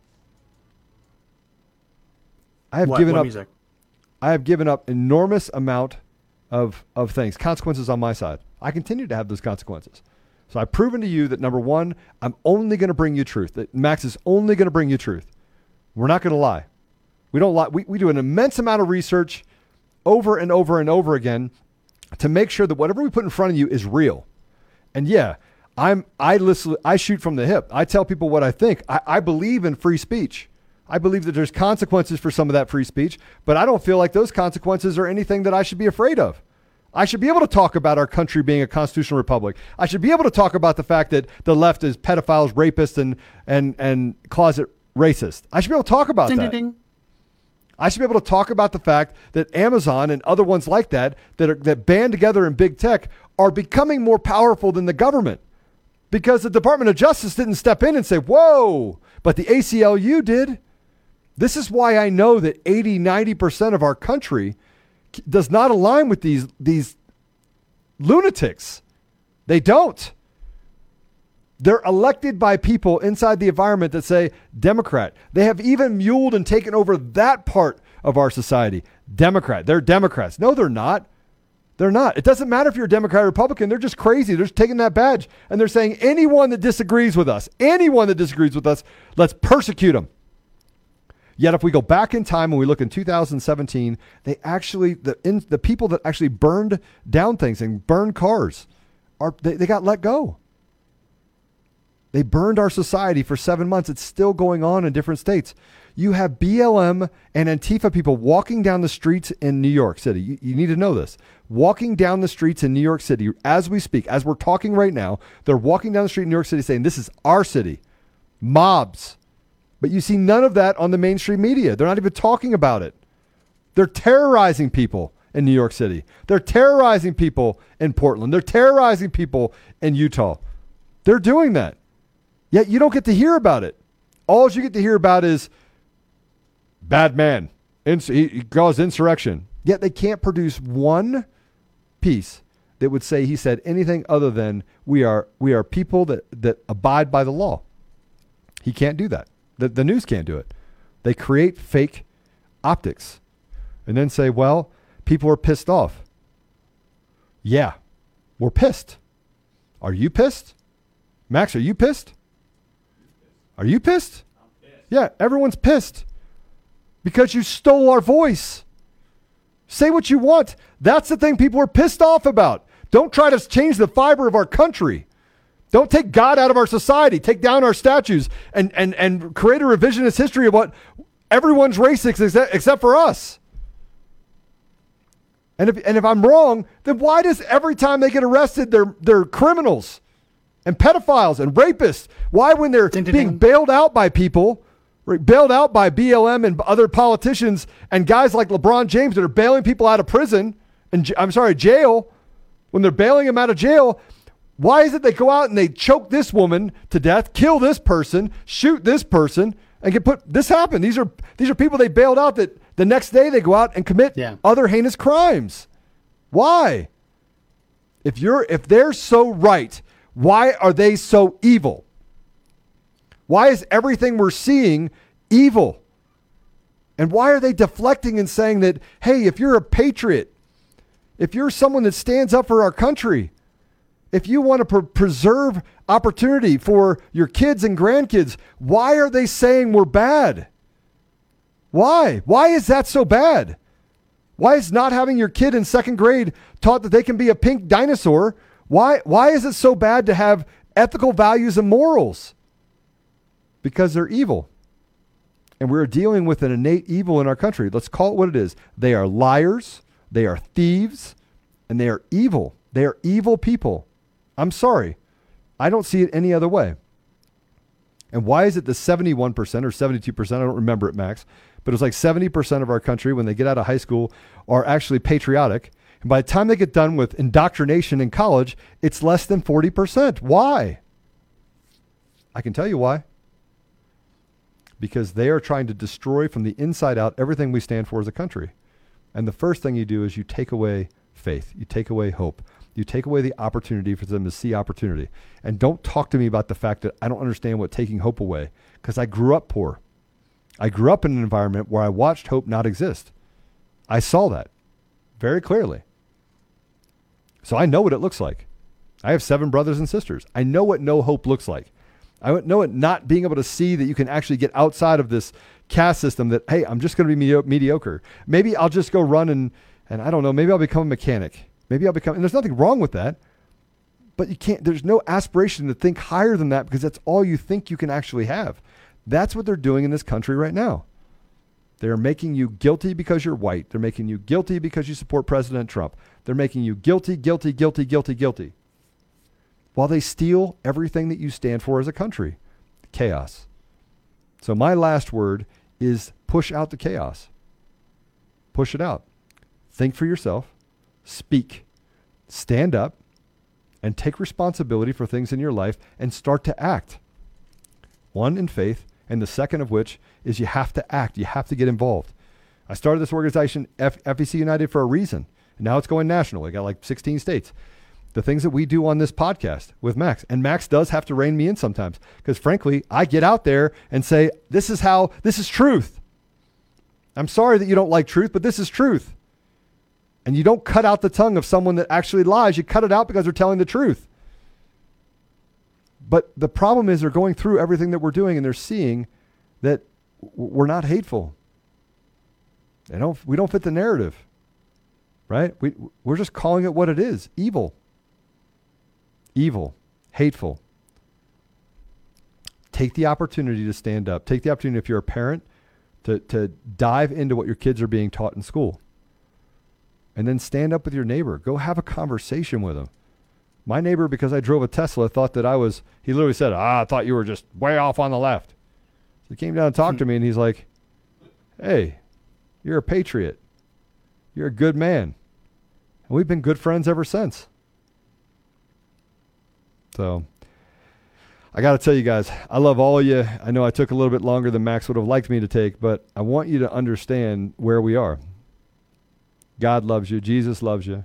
I have What- given what up, music? I have given up enormous amount of, of things, consequences on my side. I continue to have those consequences. So I've proven to you that, number one, I'm only going to bring you truth. That Max is only going to bring you truth. We're not going to lie. We don't lie. We, we do an immense amount of research over and over and over again to make sure that whatever we put in front of you is real. And yeah, I'm I listen, I shoot from the hip. I tell people what I think. I, I believe in free speech. I believe that there's consequences for some of that free speech, but I don't feel like those consequences are anything that I should be afraid of. I should be able to talk about our country being a constitutional republic. I should be able to talk about the fact that the left is pedophiles, rapists, and and and closet racist. I should be able to talk about ding, that. Ding, ding. I should be able to talk about the fact that Amazon and other ones like that that are that band together in big tech are becoming more powerful than the government because the Department of Justice didn't step in and say, whoa, but the A C L U did. This is why I know that eighty, ninety percent of our country does not align with these, these lunatics. They don't. They're elected by people inside the environment that say Democrat. They have even muled and taken over that part of our society. Democrat. They're Democrats. No, they're not. They're not. It doesn't matter if you're a Democrat or Republican. They're just crazy. They're just taking that badge. And they're saying anyone that disagrees with us, anyone that disagrees with us, let's persecute them. Yet if we go back in time and we look in two thousand seventeen, they actually, the in, the people that actually burned down things and burned cars, are they, they got let go. They burned our society for seven months. It's still going on in different states. You have B L M and Antifa people walking down the streets in New York City. You, you need to know this. Walking down the streets in New York City as we speak, as we're talking right now, they're walking down the street in New York City saying, this is our city. Mobs. But you see none of that on the mainstream media. They're not even talking about it. They're terrorizing people in New York City. They're terrorizing people in Portland. They're terrorizing people in Utah. They're doing that. Yet you don't get to hear about it. All you get to hear about is bad man. Ins- he caused insurrection. Yet they can't produce one piece that would say he said anything other than we are we are people that, that abide by the law. He can't do that. The, the news can't do it. They create fake optics and then say, well, people are pissed off. Yeah, we're pissed. Are you pissed? Max, are you pissed? Are you pissed? I'm pissed. Yeah, everyone's pissed because you stole our voice. Say what you want. That's the thing people are pissed off about. Don't try to change the fiber of our country. Don't take God out of our society. Take down our statues and, and, and create a revisionist history of what everyone's racist except, except for us. And if, and if I'm wrong, then why does every time they get arrested, they're, they're criminals and pedophiles and rapists? Why, when they're ding, ding, being ding. bailed out by people, right, bailed out by B L M and other politicians and guys like LeBron James that are bailing people out of prison, and I'm sorry, jail, when they're bailing them out of jail, why is it they go out and they choke this woman to death, kill this person, shoot this person, and get put, this happened. These are, these are people they bailed out that the next day they go out and commit yeah. other heinous crimes. Why? If you're, if they're so right, why are they so evil? Why is everything we're seeing evil? And why are they deflecting and saying that, hey, if you're a patriot, if you're someone that stands up for our country, if you want to pr- preserve opportunity for your kids and grandkids, why are they saying we're bad? Why? Why is that so bad? Why is not having your kid in second grade taught that they can be a pink dinosaur? Why, why is it so bad to have ethical values and morals? Because they're evil. And we're dealing with an innate evil in our country. Let's call it what it is. They are liars, they are thieves, and they are evil. They are evil people. I'm sorry. I don't see it any other way. And why is it the seventy-one percent or seventy-two percent, I don't remember it, Max, but it's like seventy percent of our country when they get out of high school are actually patriotic. And by the time they get done with indoctrination in college, it's less than forty percent. Why? I can tell you why. Because they are trying to destroy from the inside out everything we stand for as a country. And the first thing you do is you take away faith. You take away hope. You take away the opportunity for them to see opportunity. And don't talk to me about the fact that I don't understand what taking hope away, because I grew up poor. I grew up in an environment where I watched hope not exist. I saw that very clearly. So I know what it looks like. I have seven brothers and sisters. I know what no hope looks like. I know it not being able to see that you can actually get outside of this caste system that, hey, I'm just going to be medio- mediocre. Maybe I'll just go run and And I don't know, maybe I'll become a mechanic. Maybe I'll become, and there's nothing wrong with that. But you can't, there's no aspiration to think higher than that because that's all you think you can actually have. That's what they're doing in this country right now. They're making you guilty because you're white. They're making you guilty because you support President Trump. They're making you guilty, guilty, guilty, guilty, guilty. While they steal everything that you stand for as a country. Chaos. So my last word is push out the chaos. Push it out. Think for yourself. Speak. Stand up. And take responsibility for things in your life and start to act. One, in faith, and the second of which is you have to act. You have to get involved. I started this organization, F- FEC United, for a reason. And now it's going national. We got like sixteen states. The things that we do on this podcast with Max. And Max does have to rein me in sometimes. Because frankly, I get out there and say, this is how, this is truth. I'm sorry that you don't like truth, but this is truth. And you don't cut out the tongue of someone that actually lies. You cut it out because they're telling the truth. But the problem is they're going through everything that we're doing and they're seeing that we're not hateful. They don't, we don't fit the narrative, right? We, we're just calling it what it is, evil. Evil, hateful. Take the opportunity to stand up. Take the opportunity, if you're a parent, to, to dive into what your kids are being taught in school. And then stand up with your neighbor. Go have a conversation with him. My neighbor, because I drove a Tesla, thought that I was, he literally said, ah, I thought you were just way off on the left. So he came down and talked to me and he's like, hey, you're a patriot. You're a good man. And we've been good friends ever since. So I got to tell you guys, I love all of you. I know I took a little bit longer than Max would have liked me to take, but I want you to understand where we are. God loves you. Jesus loves you.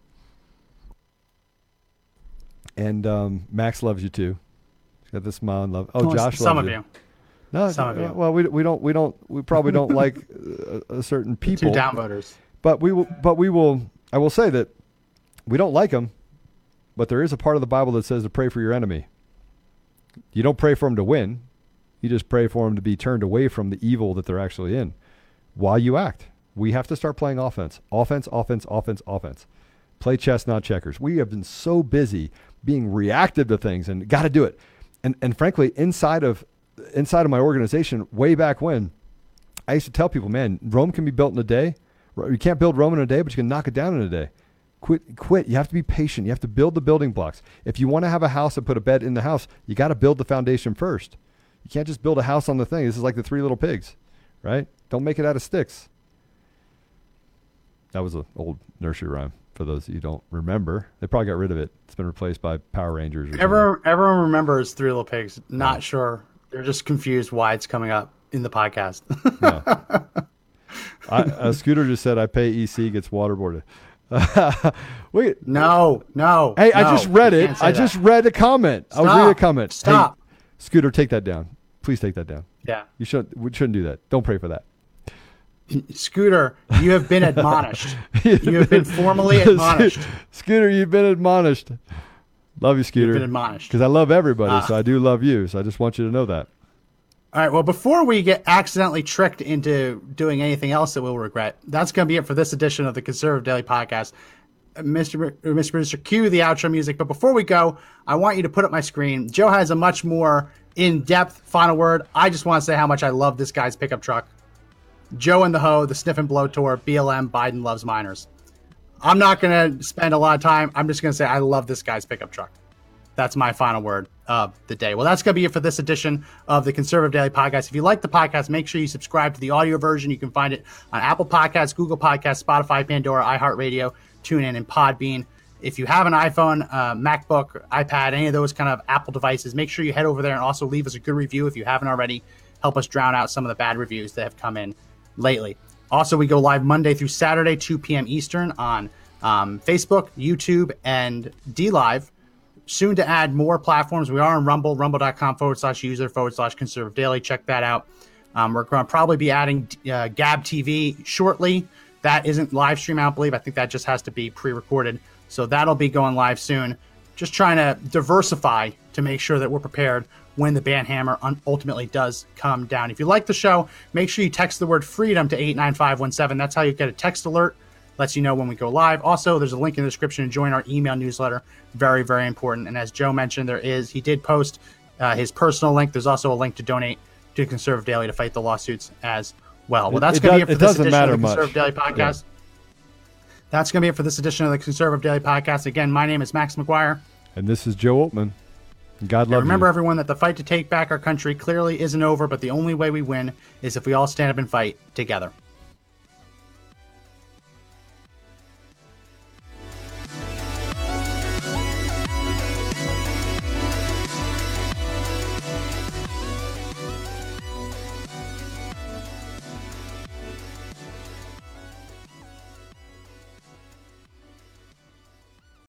And um, Max loves you too. He's got this smile and love. Oh, well, Josh some loves of you. you. No, some of you. Well, we we don't we don't we probably don't like a, a certain people. Two downvoters. But we will. But we will. I will say that we don't like them. But there is a part of the Bible that says to pray for your enemy. You don't pray for them to win. You just pray for them to be turned away from the evil that they're actually in while you act. We have to start playing offense. Offense, offense, offense, offense. Play chess, not checkers. We have been so busy being reactive to things and got to do it. And and frankly, inside of inside of my organization, way back when, I used to tell people, man, Rome can be built in a day. You can't build Rome in a day, but you can knock it down in a day. Quit, quit. You have to be patient. You have to build the building blocks. If you want to have a house and put a bed in the house, you got to build the foundation first. You can't just build a house on the thing. This is like the Three Little Pigs, right? Don't make it out of sticks. That was an old nursery rhyme for those of you who don't remember. They probably got rid of it. It's been replaced by Power Rangers. Or everyone, everyone remembers Three Little Pigs. Not yeah. sure. They're just confused why it's coming up in the podcast. yeah. I, uh, Scooter just said, I pay E C, gets waterboarded. Wait. No, no. Hey, no, I just read it. I that. just read a comment. Stop. I was reading a comment. Stop. Hey, Scooter, take that down. Please take that down. Yeah. You shouldn't, we shouldn't do that. Don't pray for that. Scooter, you have been admonished. You have been formally admonished. Scooter, you've been admonished. Love you, Scooter. You've been admonished. Because I love everybody, uh, so I do love you. So I just want you to know that. All right, well, before we get accidentally tricked into doing anything else that we'll regret, that's going to be it for this edition of the Conservative Daily Podcast. Mister Mister Producer, cue the outro music. But before we go, I want you to put up my screen. Joe has a much more in-depth final word. I just want to say how much I love this guy's pickup truck. Joe and the Ho, the Sniff and Blow Tour, B L M, Biden loves minors. I'm not going to spend a lot of time. I'm just going to say I love this guy's pickup truck. That's my final word of the day. Well, that's going to be it for this edition of the Conservative Daily Podcast. If you like the podcast, make sure you subscribe to the audio version. You can find it on Apple Podcasts, Google Podcasts, Spotify, Pandora, iHeartRadio, TuneIn, and Podbean. If you have an iPhone, uh, MacBook, iPad, any of those kind of Apple devices, make sure you head over there and also leave us a good review if you haven't already. Help us drown out some of the bad reviews that have come in lately. Also, we go live Monday through Saturday, two p.m. Eastern on um, Facebook, YouTube, and DLive. Soon to add more platforms. We are on Rumble, rumble.com forward slash user forward slash conservative daily. Check that out. Um, we're going to probably be adding uh, Gab T V shortly. That isn't live stream, I don't believe. I think that just has to be pre-recorded. So that'll be going live soon. Just trying to diversify to make sure that we're prepared when the ban hammer un- ultimately does come down. If you like the show, make sure you text the word freedom to eight nine five one seven. That's how you get a text alert lets you know when we go live. Also, there's a link in the description to join our email newsletter. Very, very important. And as Joe mentioned, there is, he did post uh, his personal link. There's also a link to donate to Conservative Daily to fight the lawsuits as well. Well, that's going to be it for this edition of the Conservative Daily Podcast. Yeah. That's going to be it for this edition of the Conservative Daily Podcast. Again, my name is Max McGuire. And this is Joe Oltmann. God love you. Remember, everyone, that the fight to take back our country clearly isn't over, but the only way we win is if we all stand up and fight together.